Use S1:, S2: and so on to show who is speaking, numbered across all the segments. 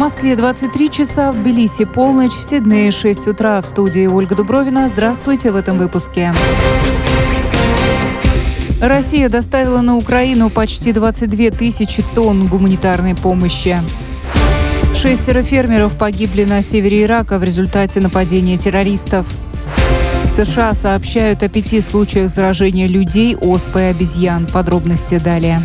S1: Москве 23 часа, в Тбилиси полночь, в Сиднее 6 утра. В студии Ольга Дубровина. Здравствуйте в этом выпуске. Россия доставила на Украину почти 22 тысячи тонн гуманитарной помощи. 6 фермеров погибли на севере Ирака в результате нападения террористов. США сообщают о 5 случаях заражения людей оспой обезьян. Подробности далее.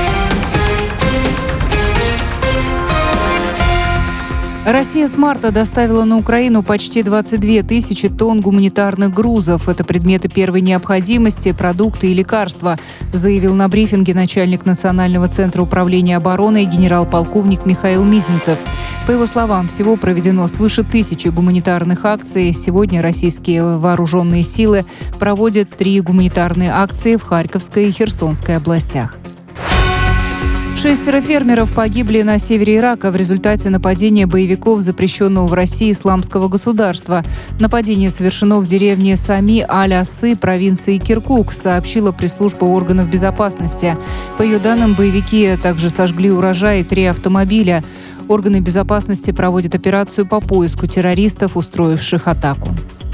S1: Россия с марта доставила на Украину почти 22 тысячи тонн гуманитарных грузов. Это предметы первой необходимости, продукты и лекарства, заявил на брифинге начальник Национального центра управления обороной генерал-полковник Михаил Мизинцев. По его словам, всего проведено свыше 1000 гуманитарных акций. Сегодня российские вооруженные силы проводят 3 гуманитарные акции в Харьковской и Херсонской областях. 6 фермеров погибли на севере Ирака в результате нападения боевиков запрещенного в России исламского государства. Нападение совершено в деревне Сами-Аль-Асы провинции Киркук, сообщила пресс-служба органов безопасности. По ее данным, боевики также сожгли урожай и 3 автомобиля. Органы безопасности проводят операцию по поиску террористов, устроивших атаку.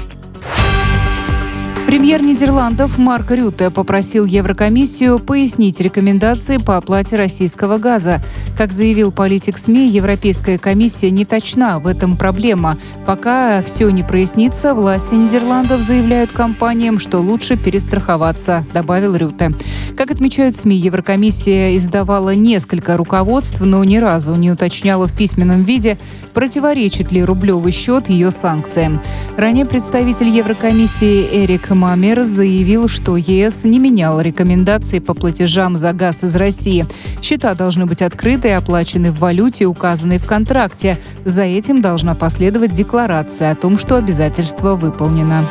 S1: Премьер Нидерландов Марк Рютте попросил Еврокомиссию пояснить рекомендации по оплате российского газа. Как заявил политик СМИ, Европейская комиссия не точна, в этом проблема. Пока все не прояснится, власти Нидерландов заявляют компаниям, что лучше перестраховаться, добавил Рютте. Как отмечают СМИ, Еврокомиссия издавала несколько руководств, но ни разу не уточняла в письменном виде, противоречит ли рублевый счет ее санкциям. Ранее представитель Еврокомиссии Эрик Мамер заявил, что ЕС не менял рекомендации по платежам за газ из России. Счета должны быть открыты и оплачены в валюте, указанной в контракте. За этим должна последовать декларация о том, что обязательство выполнено.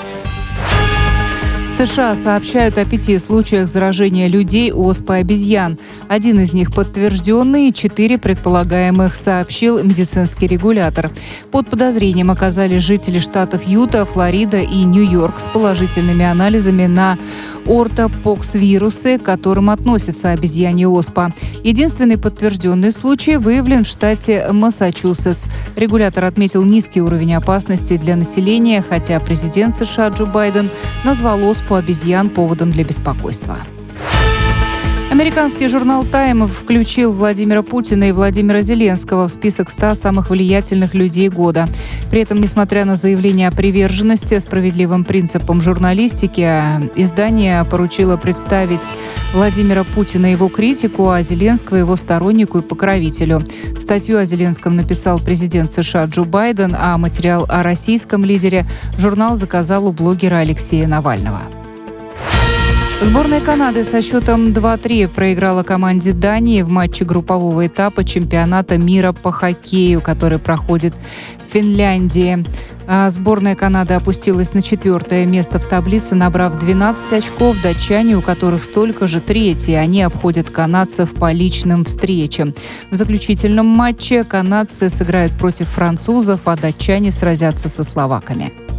S1: США сообщают о 5 случаях заражения людей оспой обезьян. 1 из них подтвержденный, 4 предполагаемых, сообщил медицинский регулятор. Под подозрением оказались жители штатов Юта, Флорида и Нью-Йорк с положительными анализами на ортопокс-вирусы, к которым относится обезьянья оспа. Единственный подтвержденный случай выявлен в штате Массачусетс. Регулятор отметил низкий уровень опасности для населения, хотя президент США Джо Байден назвал оспу обезьян поводом для беспокойства. Американский журнал «Тайм» включил Владимира Путина и Владимира Зеленского в список 100 самых влиятельных людей года. При этом, несмотря на заявление о приверженности справедливым принципам журналистики, издание поручило представить Владимира Путина и его критику, а Зеленского его стороннику и покровителю. Статью о Зеленском написал президент США Джо Байден, а материал о российском лидере журнал заказал у блогера Алексея Навального. Сборная Канады со счетом 2-3 проиграла команде Дании в матче группового этапа чемпионата мира по хоккею, который проходит в Финляндии. Сборная Канады опустилась на 4-е место в таблице, набрав 12 очков. Датчане, у которых столько же, 3-е. Они обходят канадцев по личным встречам. В заключительном матче канадцы сыграют против французов, а датчане сразятся со словаками.